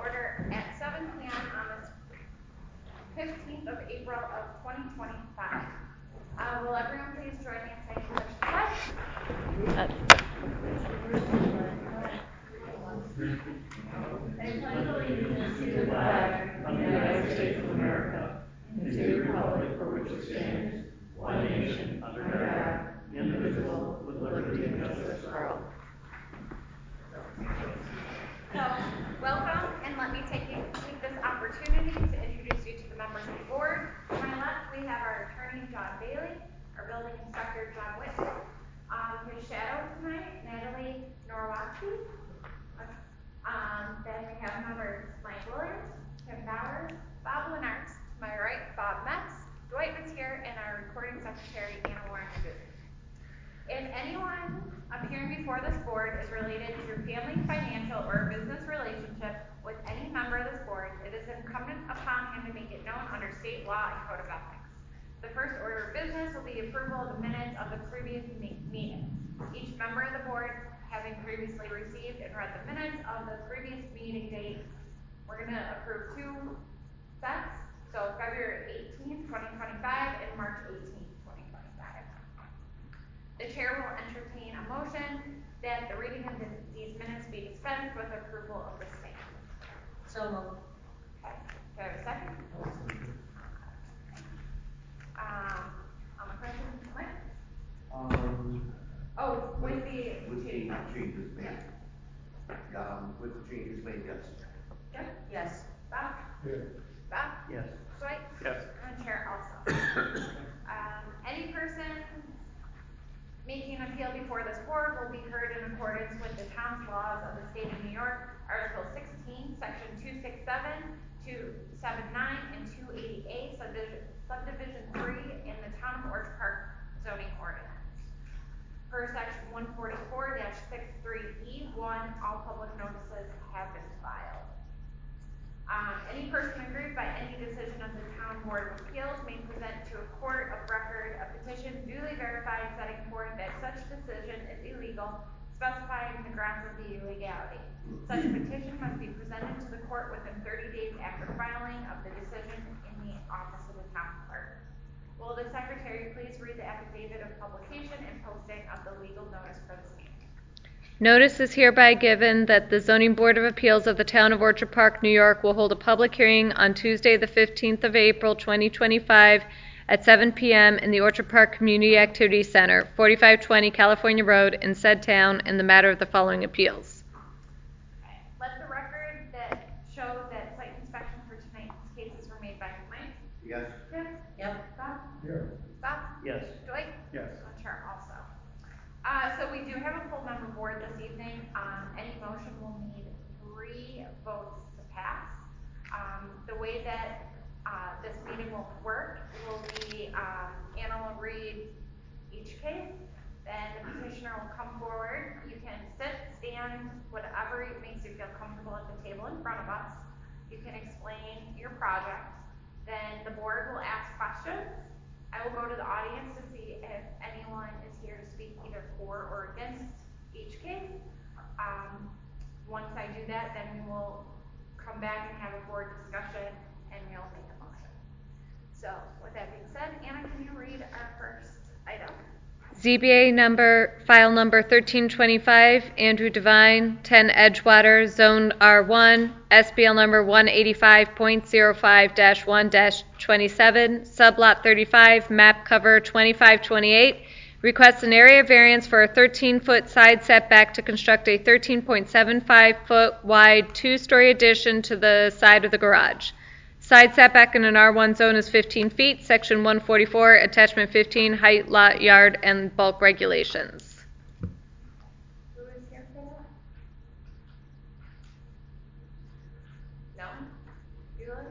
order at 7 p.m. on the 15th of April of 2025. Will everyone please join me in saying such a pledge? I pledge allegiance to the flag of the United States of America and to the republic for which it stands, one nation, under God, indivisible, with liberty and justice for all. So, welcome, and let me take this opportunity to introduce you to the members of the board. To my left, we have our attorney, John Bailey, our building inspector, John Whitman, his shadow tonight, Natalie Norwatsky. Then we have members Mike Williams, Kim Bowers, Bob Lenart, to my right, Bob Metz, Dwight Matier, and our recording secretary, Anna Warren. If anyone appearing before this board is related to family, financial, or business relationship with any member of this board, it is incumbent upon him to make it known under state law and code of ethics. The first order of business will be approval of the minutes of the previous meeting. Each member of the board having previously received and read the minutes of the previous meeting date, we're going to approve two sets, so February 18th, 2025 and March 18th, 2025. The chair will entertain a motion that the reading of these minutes be dispensed with approval of the same. So moved. Okay. Do I have a second? On the question, Mike? With the changes made. With the changes made, yes. Good? Yes. Bob? Yes. Bob? Yes. Dwight? Yes. And chair also. Any person making an appeal before this board will be heard in accordance with the town's laws of the state of New York, Article 16, Section 267, 279, and 280A, Subdivision 3 in the Town of Orchard Park zoning ordinance. Per Section 144-63E1, all public notices have been filed. Any person aggrieved by any decision of the Town Board of Appeals may present to a court of record a petition duly verified setting forth that such decision is illegal, specifying the grounds of the illegality. Such petition must be presented to the court within 30 days after filing of the decision in the office of the town clerk. Will the secretary please read the affidavit of publication and posting of the legal notice for this meeting? Notice is hereby given that the Zoning Board of Appeals of the Town of Orchard Park, New York will hold a public hearing on Tuesday, the 15th of April, 2025 at 7 p.m. in the Orchard Park Community Activity Center, 4520 California Road in said town in the matter of the following appeals. Okay. Let the record that show that site inspection for tonight's cases were made by Mike? Yes. Yes. Yep. Bob? Yes. Bob? Yes. Dwight? Yes. And chair also. So we do have a full member board this evening. Any motion will need 3 votes to pass. The way that this meeting will work will be Anna will read each case, then the petitioner will come forward. You can sit, stand, whatever makes you feel comfortable at the table in front of us. You can explain your project. Then the board will ask questions. I will go to the audience to see if anyone is here to speak either for or against each case. Once I do that, then we will come back and have a board discussion and we'll make a motion. So with that being said, Anna, can you read our first item? ZBA file number 1325, Andrew Devine, 10 Edgewater, Zone R1, SBL number 185.05-1-27, Sublot 35, map cover 2528, requests an area variance for a 13-foot side setback to construct a 13.75-foot wide 2-story addition to the side of the garage. Side setback in an R1 zone is 15 feet, Section 144, Attachment 15, height, lot, yard, and bulk regulations. Who is here for that? No? Bueller?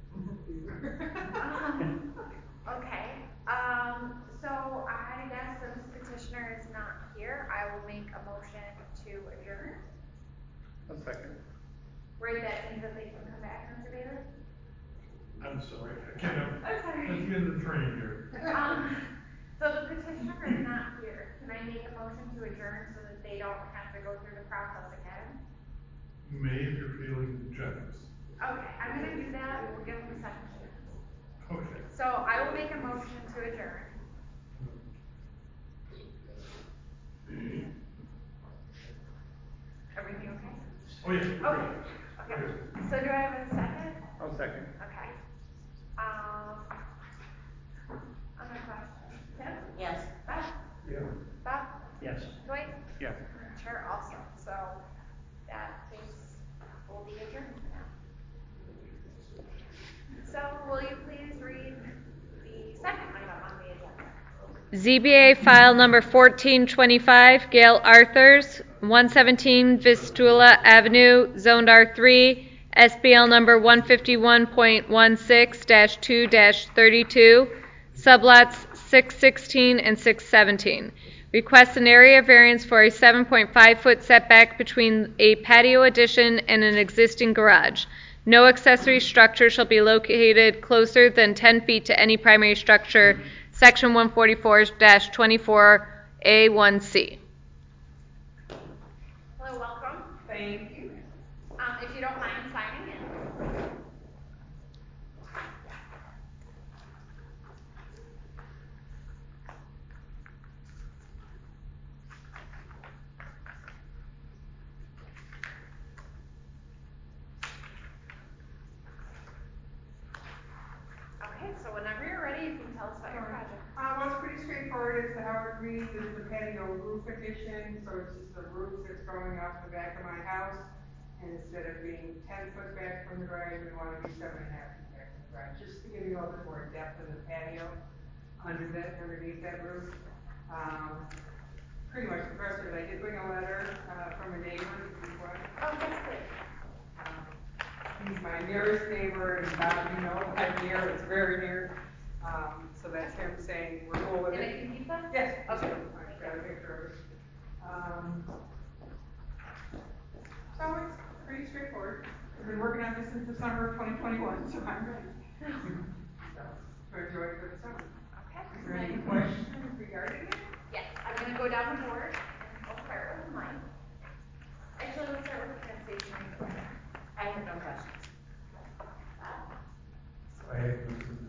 Okay. So I guess since petitioner is not here, I will make a motion to adjourn. A second. Right, that means that they can come back, Mr. Bailey? I'm sorry, I can't. I'm sorry. Let's get in the train here. So the petitioner is not here. Can I make a motion to adjourn so that they don't have to go through the process again? You may if you're feeling generous. So do I have a second? I'll second. Okay. Other questions? Tim? Yes. Beth? Yeah. Bob? Yes. Dwight? Yes. Chair also. So that case will be adjourned now. So will you please read the second item on the agenda? ZBA file number 1425, Gail Arthurs, 117 Vistula Avenue, zoned R3, SBL number 151.16-2-32, sublots 616 and 617. Requests an area variance for a 7.5-foot setback between a patio addition and an existing garage. No accessory structure shall be located closer than 10 feet to any primary structure, Section 144-24A1C. Hello, welcome. Thank you. If you don't mind signing in. Okay, so whenever you're ready, you can tell us about your project. Well, it's pretty straightforward. It's how it reads. It's the patio roof addition, so it's just the roof that's growing off the back of my house. And instead of being 10 foot back from the garage, we want to be 7.5 feet back from the garage, just to give you a little bit more depth in the patio underneath that roof. Pretty much the rest of it. I did bring a letter from a neighbor. Oh, that's good. He's my nearest neighbor, and you know, I'm near, it's very near. So that's him saying we're cool with And I it. can keep them? Yes. Okay. I've got a picture of it. So it's pretty straightforward. I've been working on this since the summer of 2021, so I'm ready. So, to enjoy it for the summer. Okay. Is there any questions regarding it? Yes, I'm going to go down the board and we'll start with mine. Actually, let's start with the transportation. I have no questions. I have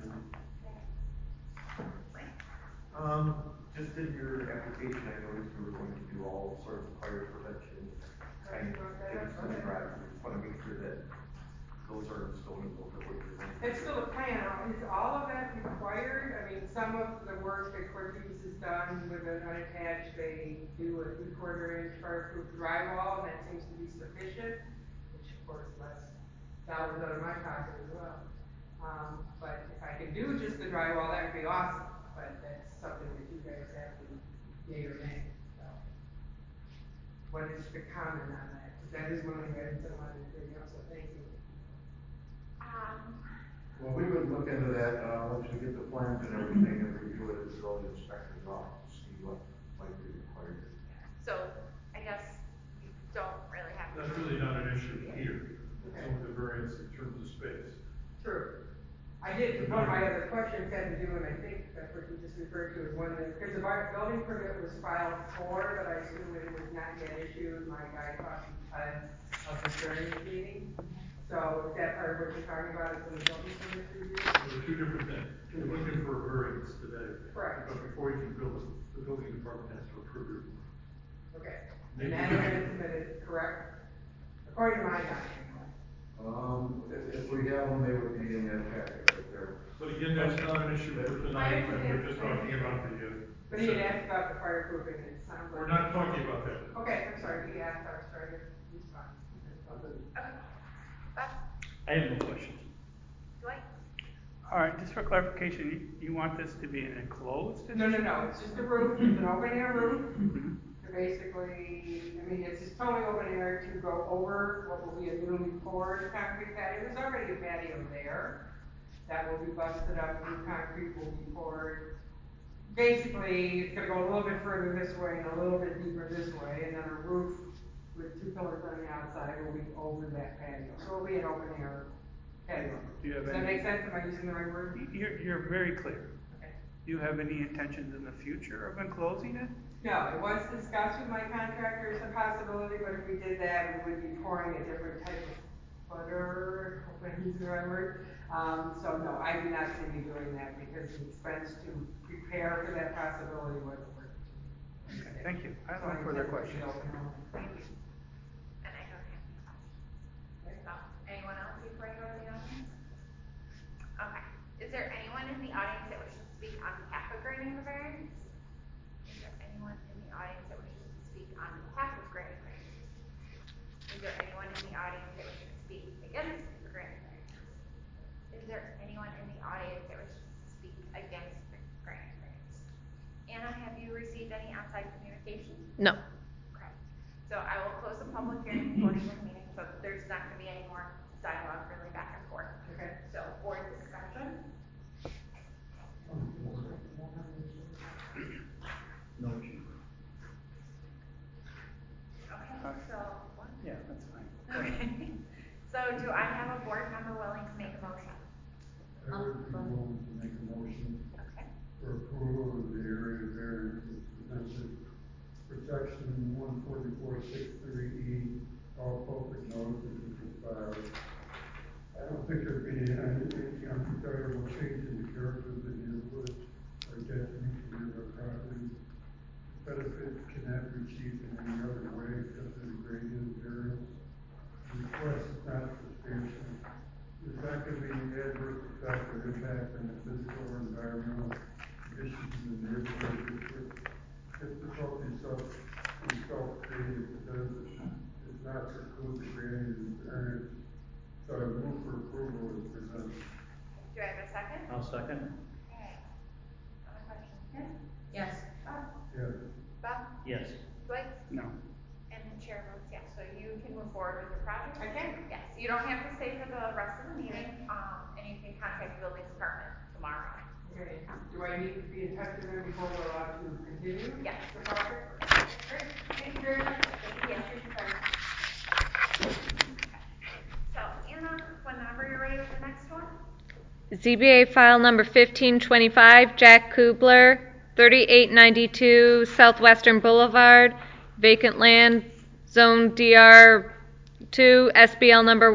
Just in your application, I noticed you were going to do all sorts of fire prevention kind of things to the garage. I just want to make sure that those are still in the what you're doing. It's still a plan. Is all of that required? I mean, some of the work that Cortez has done with an unattached, they do a 3/4 inch fireproof drywall, and that seems to be sufficient, which of course less dollars out of my pocket as well. But if I could do just the drywall, that would be awesome. But that's something that you guys have to yay or nay. So, what is the comment on that? Because that is one of the items I wanted to bring up, so thank you. Well, we would look into that, once we get the plans and everything, and review it at the building inspector's office to see what might be required. So I guess you don't really have to. That's really not an issue here. It's only the variance in terms of space. True. I did, one of my other questions had to do, and I think that's what you just referred to as one that, because the building permit was filed for, but I assume it was not yet issued. My guy thought because of the variance meeting. So is that part of what you're talking about, is when the building permit review? They're two different things. You're looking for a variance today. Correct. But before you can build it, the building department has to approve it. Okay. And that has been submitted, correct? According to my document. If we have them, they would be in that packet right there. But again, that's not an issue for tonight, and we're just talking about the. But he had asked about the fireproofing, and it sounds like. We're not talking about that. Okay, I'm sorry, he asked, I was trying to respond. Okay. Beth? I have no questions. Dwight? All right, just for clarification, you want this to be an enclosed? No, it's just a roof, it's an open air roof. Mhm. So basically, I mean, it's just totally open air to go over what will be a newly poured concrete patio. There's already a patio there. That will be busted up, new concrete will be poured. Basically, it's gonna go a little bit further this way and a little bit deeper this way, and then a roof with 2 pillars on the outside will be over that patio. So it'll be an open air patio. Do you have Does that any- make sense? Am I using the right word? You're very clear. Okay. Do you have any intentions in the future of enclosing it? No, it was discussed with my contractor as a possibility, but if we did that, we would be pouring a different type of footer, if I'm using the right word. So no, I do not see me doing that because the expense to prepare for that possibility wasn't worth it. Okay, thank you. I have no further questions. Thank you. And I don't have any questions. So, anyone else? clarification? No. Okay. So I will close the public hearing according to the meeting, so there's not gonna be any more dialogue really back and forth. Okay. So board discussion. No. Okay, so what? Yeah, that's fine. Okay. So do I have a board member willing to make a motion? I would be willing to make a motion Okay. for approval of the area variances presented for section 144.63E, all public notices which is filed. I don't think there'd be any undesirable change in the character of the neighborhood or detriment to nearby properties. Benefit cannot be achieved in any other way except through the gradient variance. The request is not substantial. There's not going to be any adverse effect or impact on the physical or environmental conditions in the neighborhood district. Difficulties self-created because it does not preclude the grading of the variance. So I move for approval as presented. Do I have a second? I'll second. Okay. Other questions? Kim? Yes. Bob? Yes. Bob? Yes. Dwight? No. And the chair votes yes, so you can move forward with the project? I can. Yes, you don't have to stay for the rest of the meeting, and you can contact the building department tomorrow. Okay. Do I need to be in touch with them before we're allowed to continue? Yes. The project? Great, thank you very much. Thank you. So, Anna, whenever you're ready with the next one? ZBA file number 1525, Jack Kubler, 3892 Southwestern Boulevard, vacant land, zone DR2, SBL number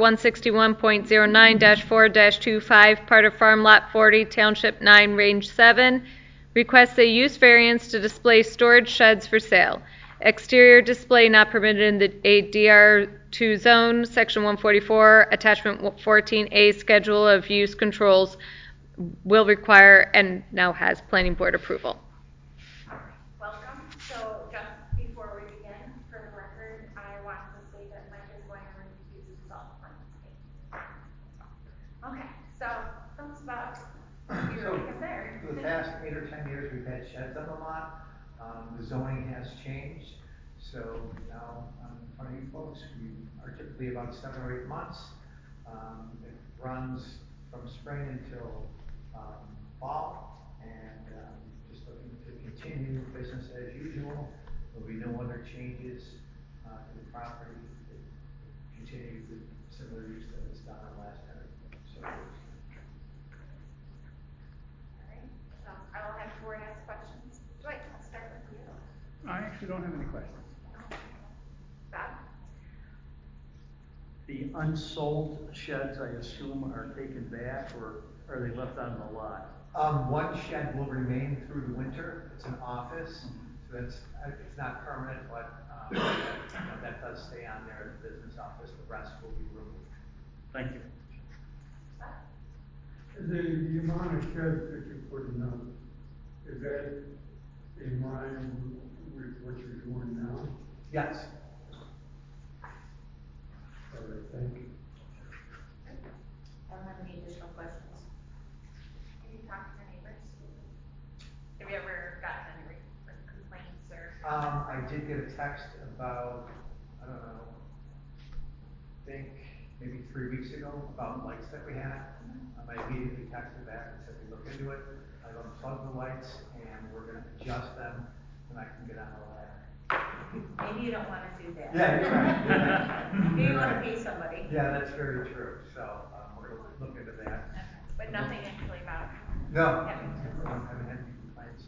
161.09-4-25, part of Farm Lot 40, Township 9, Range 7. Requests a use variance to display storage sheds for sale. Exterior display not permitted in the DR2 zone, Section 144, Attachment 14A, Schedule of Use Controls will require and now has planning board approval. Welcome. So just before we begin, for the record, I want to say that Mike is going to recuse himself from this case. Okay, so tell us about your week there. For the past 8 or 10 years, we've had sheds on the lot. The zoning has changed, so now in front of you folks, we are typically about 7 or 8 months. It runs from spring until fall, and just looking to continue business as usual. There'll be no other changes to the property. Continue the similar use that was done in the last 10 or so years. All right, so I will have the board ask questions. Dwight, I'll start with you. I actually don't have any questions. Bob? The unsold sheds, I assume, are taken back, or are they left on the lot? One shed will remain through the winter. It's an office, so that's it's not permanent, but that does stay on there as a business office. The rest will be removed. Thank you. The amount of sheds that you're putting up, is that in line with what you're doing now? Yes. All right, thank you. I don't have any additional questions. Have you talked to your neighbors? Have you ever gotten any complaints or? I did get a text about, I don't know, I think maybe 3 weeks ago about lights that we had. I immediately texted back and said we look into it. I've unplugged the lights and we're going to adjust them and I can get on the ladder. Maybe you don't want to do that. Yeah, you're right. You're right. Maybe you want to pay somebody. Yeah, that's very true. So we're going to look into that. But nothing actually about. No, Yeah. I haven't had any complaints.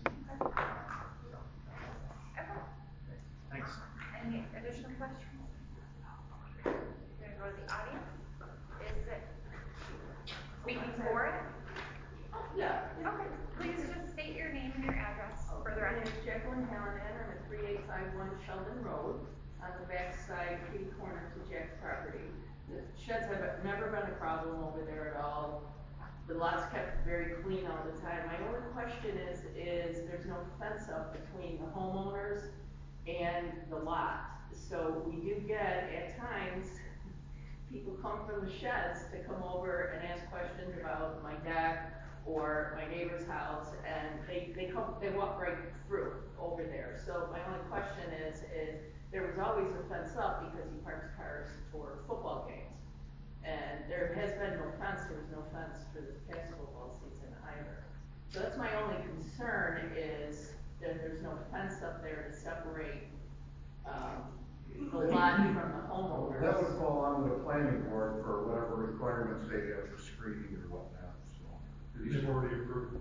Okay. Thanks. Any additional questions? Gonna go to the audience. Is it speaking for it? Yeah. Okay, please just state your name and your address for the My record. name is Jacqueline Hallinan. I'm at 3851 Sheldon Road on the backside, kitty corner to Jack's property. The sheds have never been a problem over there at all. The lot's kept very clean all the time. My only question is there's no fence up between the homeowners and the lot. So we do get, at times, people come from the sheds to come over and ask questions about my deck or my neighbor's house, and they walk right through over there. So my only question is there was always a fence up because he parks cars for football games. And there has been no fence, there was no fence for this past football season either. So that's my only concern, is that there's no fence up there to separate, the lot from the homeowners. That would fall under the planning board for whatever requirements they have for screening or whatnot, so. They've already approved.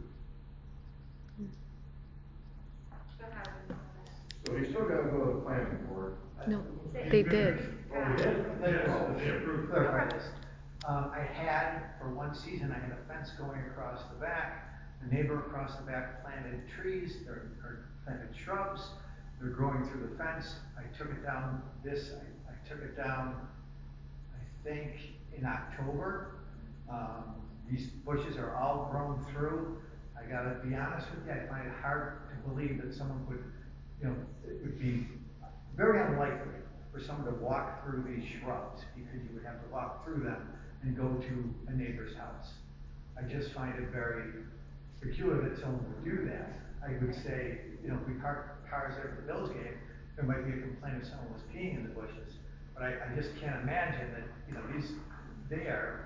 So you still gotta go to the planning board. No, they did. Oh, we did? They approved. Clarify this. I had, for one season, I had a fence going across the back. The neighbor across the back planted trees, or planted shrubs. They're growing through the fence. I took it down I took it down, I think, in October. These bushes are all grown through. I gotta be honest with you, I find it hard to believe that someone would, it would be very unlikely for someone to walk through these shrubs, because you would have to walk through them and go to a neighbor's house. I just find it very peculiar that someone would do that. I would say, if we park cars there for the Bills game, there might be a complaint if someone was peeing in the bushes. But I just can't imagine that, they are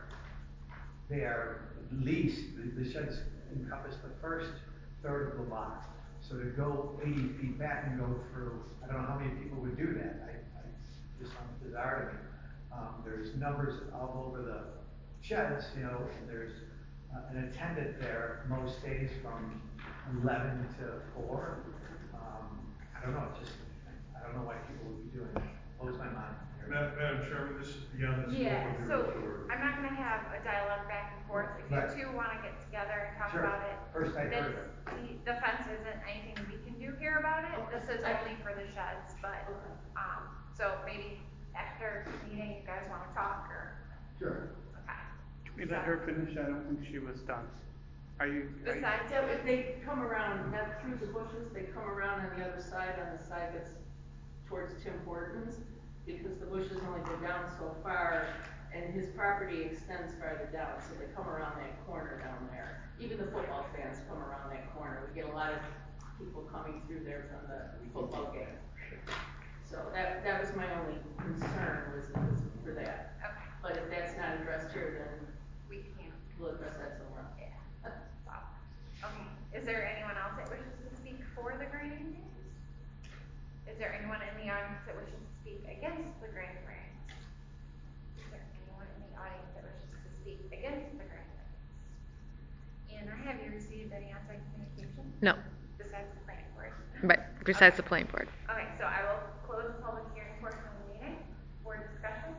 leased, the sheds encompass the first third of the lot. So to go 80 feet back and go through, I don't know how many people would do that. Just sounds bizarre to me. There's numbers all over the sheds, and there's an attendant there most days from 11 to 4. I don't know, I don't know why people would be doing that. Blows my mind. Madam Chairman, this is beyond the scope Yeah, of so your authority. I'm not gonna have a dialogue back and forth. If you Right. two wanna get together and talk Sure. about it. First I heard of it. The fence isn't anything we can do here about it. Okay. This is only for the sheds, but, so maybe after the meeting, you guys wanna talk, or, Sure. okay. Can we let her finish? I don't think she was done. Besides, So if they come around, not through the bushes, they come around on the other side, on the side that's towards Tim Hortons, because the bushes only go down so far, and his property extends farther down, so they come around that corner down there. Even the football fans come around that corner. We get a lot of people coming through there from the football game. So that was my only concern, was for that. okay, But if that's not addressed here, then we can, we'll address that somewhere else. yeah. Wow. Okay, is there anyone else that wishes to speak for the grading variance? Is there anyone in the audience that wishes to speak against the grading variance? Is there anyone in the audience that wishes to speak against the grading variance? And have you received any outside communication? No, Besides the planning board? but besides the planning board. Okay, so I will close the public hearing portion of the meeting for discussion.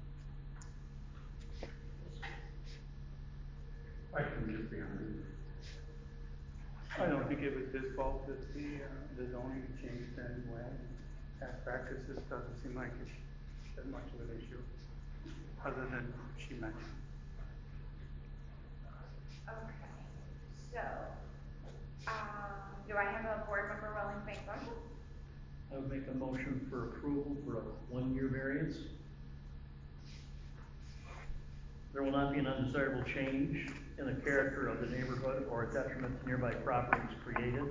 I can get behind it. I don't think it was his fault that the zoning changed in any way. Past practices doesn't seem like it's that much of an issue, other than she mentioned. Okay, so, do I have a board member willing to make a motion? I would make a motion for approval for a 1-year variance. There will not be an undesirable change in the character of the neighborhood or a detriment to nearby properties created.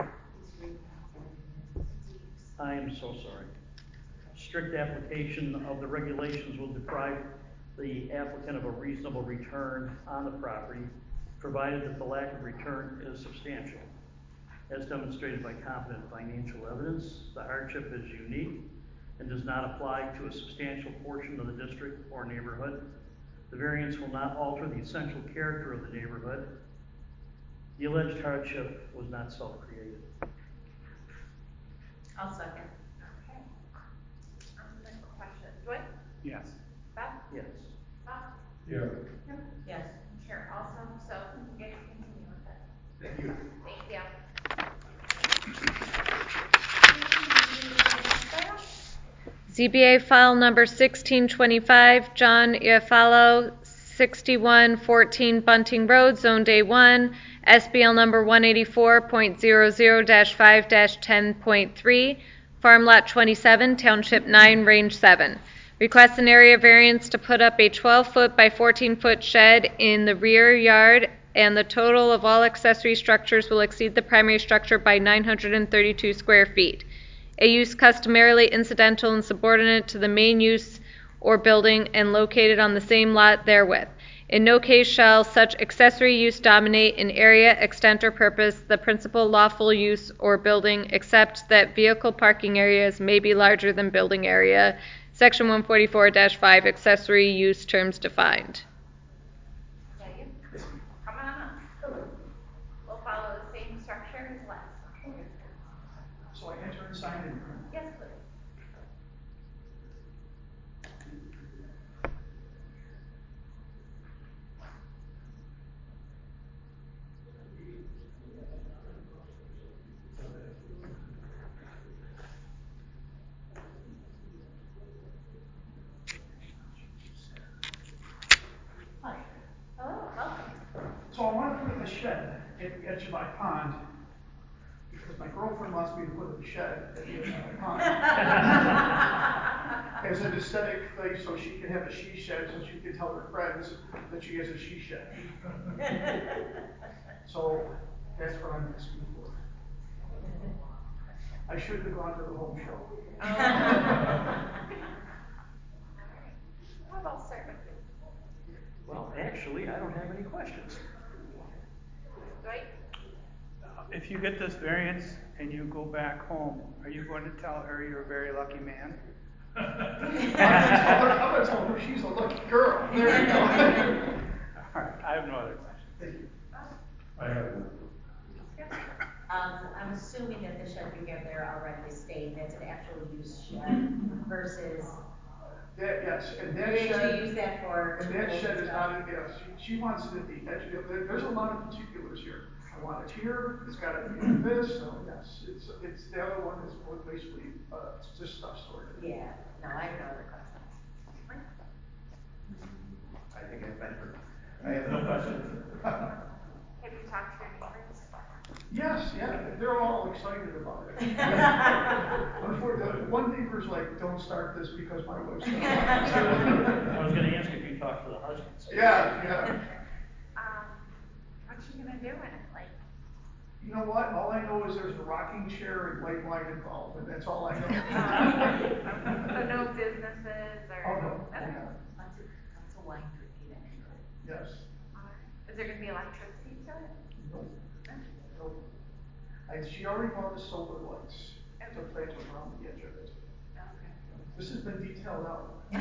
I am so sorry. Strict application of the regulations will deprive the applicant of a reasonable return on the property, provided that the lack of return is substantial. As demonstrated by competent financial evidence, the hardship is unique and does not apply to a substantial portion of the district or neighborhood. The variance will not alter the essential character of the neighborhood. The alleged hardship was not self-created. I'll second. Okay. The question, Dwight? Yes. Beth? Yes. Bob? Yeah. Yes. Sure, also, so you guys continue with it. Thank you. Thank you. ZBA file number 1625, John Iafallo, 6114 Bunting Road, Zone A1, SBL number 184.00-5-10.3, Farm Lot 27, Township 9, Range 7. Request an area variance to put up a 12-foot by 14-foot shed in the rear yard and the total of all accessory structures will exceed the primary structure by 932 square feet. A use customarily incidental and subordinate to the main use or building and located on the same lot therewith. In no case shall such accessory use dominate in area, extent, or purpose the principal lawful use or building, except that vehicle parking areas may be larger than building area. Section 144-5, accessory use terms defined. Is that you? Come on up. We'll follow the same structure as last time. So I enter and sign in. Yes, please. Hi. Hello, welcome. So I want to put in a shed at the edge of my pond, because my girlfriend wants me to put a shed at the edge of my pond. As an aesthetic thing, so she can have a she shed, so she can tell her friends that she has a she shed. So that's what I'm asking for. I shouldn't have gone to the home show. How about start with you? Well, actually, I don't have any questions. Dwight? If you get this variance and you go back home, are you going to tell her you're a very lucky man? I'm going to tell her she's a lucky girl. There you go. All right, I have no other questions. Thank you. I have one. I'm assuming that the shed you have there already is staying, that's an actual use shed versus, That, yes, and that did shed. you use that for? And that shed is not, yes, she wants it at the edge, there's a lot of particulars here. I want it here, it's gotta be in this, so yes, it's the other one is basically, just stuff stored. Yeah, no, I have no other questions. I think I've been heard. I have no questions. Have you talked to your neighbors? Yes, yeah, they're all excited about it. Unfortunately, one neighbor's like, don't start this because my wife's gonna watch it. I was going to ask if you talked to the husbands. Yeah. What you gonna do in it? Like, You know what? All I know is there's a rocking chair and white wine involved, and that's all I know. so no businesses or? Oh, no. Okay. Lots of wine drinking, actually. Yes. Is there gonna be electricity to it? Nope. She already bought the solar lights to place around the edge of it. Okay. This has been detailed out. All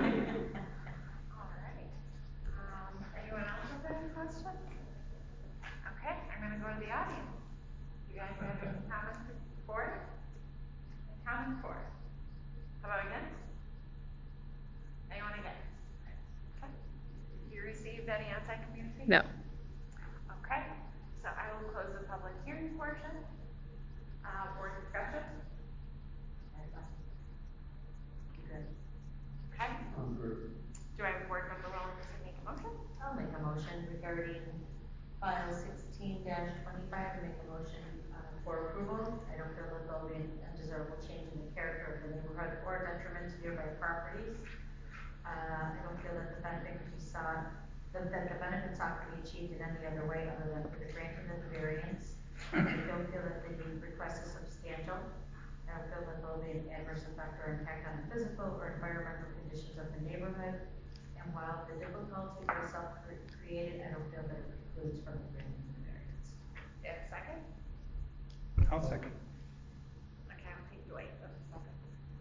right. Anyone else have any questions? Okay, I'm gonna go to the audience. You guys have any comments for it? Any comments for it? How about against? Anyone against? Okay. You received any outside communication? No. Okay, so I will close the public hearing portion. Board discussion? Good. Okay. I'm good. Do I have a board member willing to make a motion? I'll make a motion regarding file 16-25, make a motion for approval. I don't feel that there'll be an undesirable change in the character of the neighborhood or detriment to nearby properties. I don't feel that the benefit could be sought, that the benefits ought to be achieved in any other way other than for the granting of the variance. I don't feel that the request is substantial. I don't feel that there will be an adverse effect or impact on the physical or environmental conditions of the neighborhood. And while the difficulty is self-created, I don't feel that it precludes from the granting of the variance. Yeah, second? I'll second. Okay, I'll take Dwight for a second.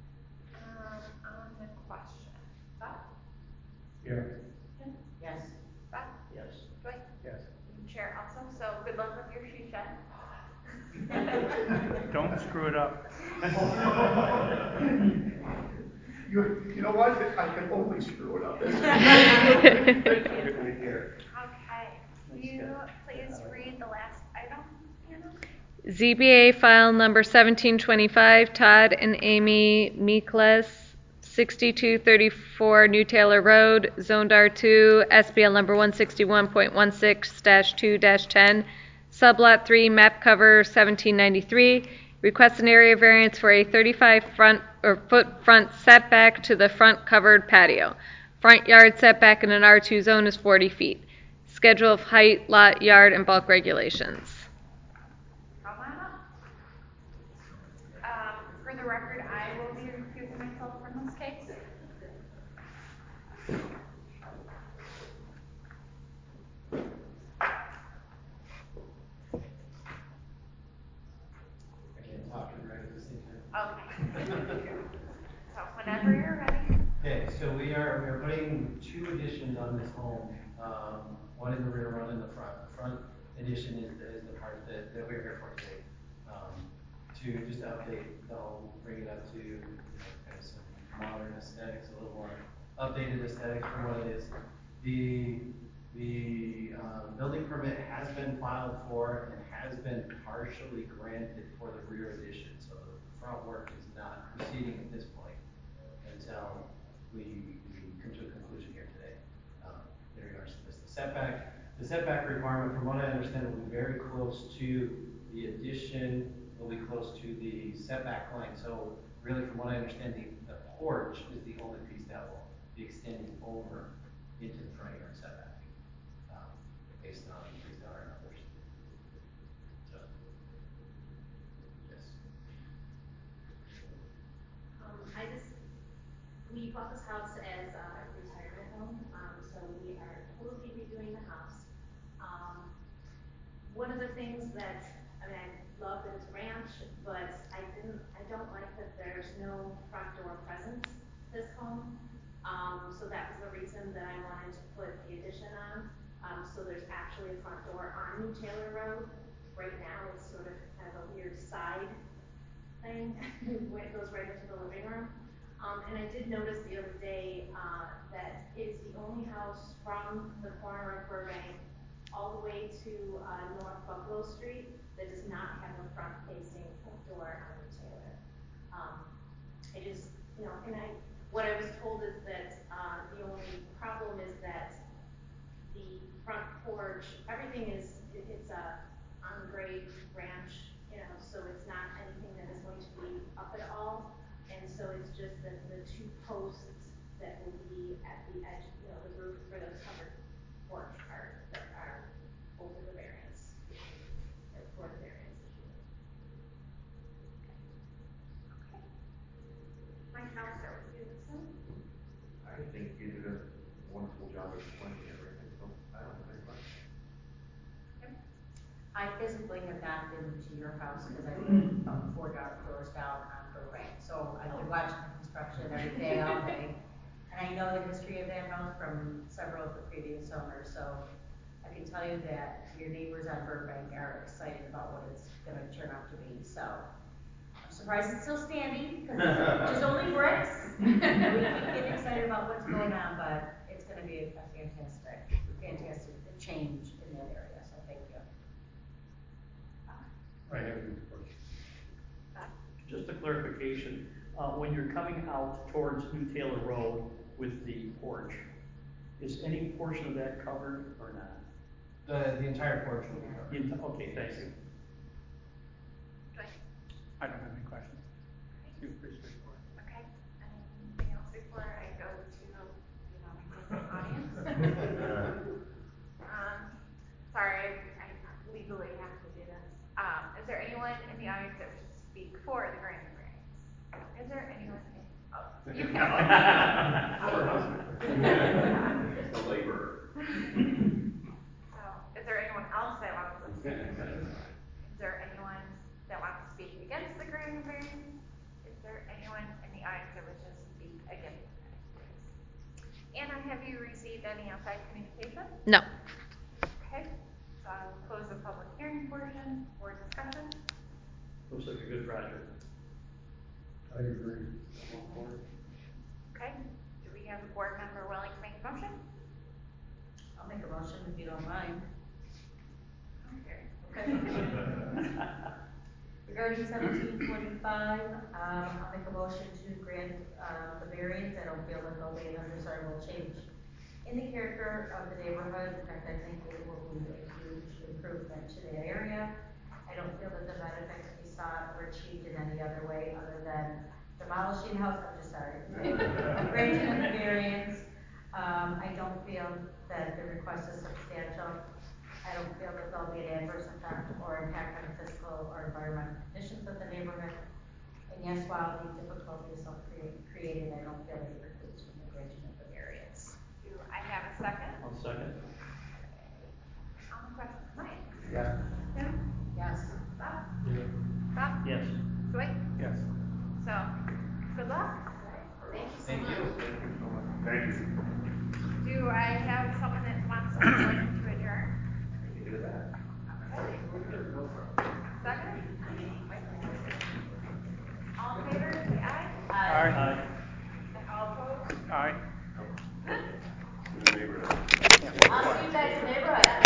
On the question, Bob? Yeah. Yes. Bob? Yes. Dwight? Yes. You chair also, so good luck with your she shed. Don't screw it up. You know what? I can only screw it up. Okay, will you please read the last item, Hannah? ZBA file number 1725, Todd and Amy Meekles, 6234 New Taylor Road, Zoned R2, SBL number 161.16-2-10, Sublot 3, map cover 1793. Requests an area variance for a 35-foot front setback to the front covered patio. Front yard setback in an R2 zone is 40 feet. schedule of height, lot, yard, and bulk regulations. Come on up. For the record, I will be recusing myself from this case. I can't talk and write at the same time. Okay. So whenever you're ready. Okay, so we are putting 2 additions on this home. One in the rear, one in the front. The front addition is the part that we're here for today. To just update the home, bring it up to kind of some modern aesthetics, a little more updated aesthetics from what it is. The building permit has been filed for and has been partially granted for the rear addition. So the front work is not proceeding at this point until we come to a conclusion here today. In regards to this, the setback requirement, from what I understand, will be very close to the addition, will be close to the setback line. So really, from what I understand, the porch is the only piece that will be extending over into the front yard setback, based on our numbers. So, yes. We bought this house as a retirement home, so we are totally redoing the house. One of the things that, I love that it's ranch, but I don't like that there's no front door presence to this home. So that was the reason that I wanted to put the addition on. So there's actually a front door on New Taylor Road. Right now it's sort of has a weird side thing where it goes right into the living room. And I did notice the other day that it's the only house from the corner of Burbank all the way to North Buffalo Street that does not have a front-facing door on New Taylor. I just, what I was told is that the only problem is that the front porch, everything it's on grade ranch, so it's not anything that is going to be up at all. And so it's just that the 2 posts that will be at the edge, the roof for the covered porch are over the variance, or for the variance issue. Okay. Mike, I'll start with you this one. I think you did a wonderful job explaining everything, so I don't have any questions. I physically have not been to your house because I live about 4 doors down on Burbank. So I've been watching the construction every day, all day. And I know the history of that house from several of the previous owners. So I can tell you that your neighbors on Burbank are excited about what it's going to turn out to be. So I'm surprised it's still standing because it's just only bricks. We keep getting excited about what's going on, but it's going to be a fantastic change in that area. So thank you. I have a question. Just a clarification, when you're coming out towards New Taylor Road with the porch, is any portion of that covered or not? The entire porch will be covered. Okay, thank you. I don't have any questions. Seems pretty straightforward. Okay. Anything else before I go to the audience? Sorry, I legally have to do this. Is there anyone in the audience that would speak for the grand variance? Is there anyone? You can. The laborer. So, is there anyone else that wants to speak? Is there anyone that wants to speak against the grand variance? Is there anyone in the audience that wishes to speak against the grand variance? Anna, have you received any outside communication? No. Okay. So I'll close the public hearing portion for discussion. Looks like a good project. I agree. Okay. Do we have a board member willing to make a motion? I'll make a motion if you don't mind. Okay. Regarding 1745, I'll make a motion to grant the variance. I don't feel that there'll be an undesirable change in the character of the neighborhood. In fact, I think it will be a huge improvement to that area. I don't feel that the benefits we sought were achieved in any other way other than demolishing the house. I'm just sorry. Granting the variance. I don't feel that the request is substantial. don't feel that there'll be an adverse effect or impact on the physical or environmental conditions of the neighborhood. And yes, while the difficulty is self-created, I don't feel it precludes from the granting of the variance. Do I have a second? I'll second. On the question, Mike? Yes. Tim? Yes. Bob? Yeah. Bob? Yes. Dwight? Yes. So, good luck. Thank you so Thank much. you. Thank you. Do I have someone that wants to motion to adjourn? You can do that. Second? All in favor, say aye. Aye. And all opposed? Aye.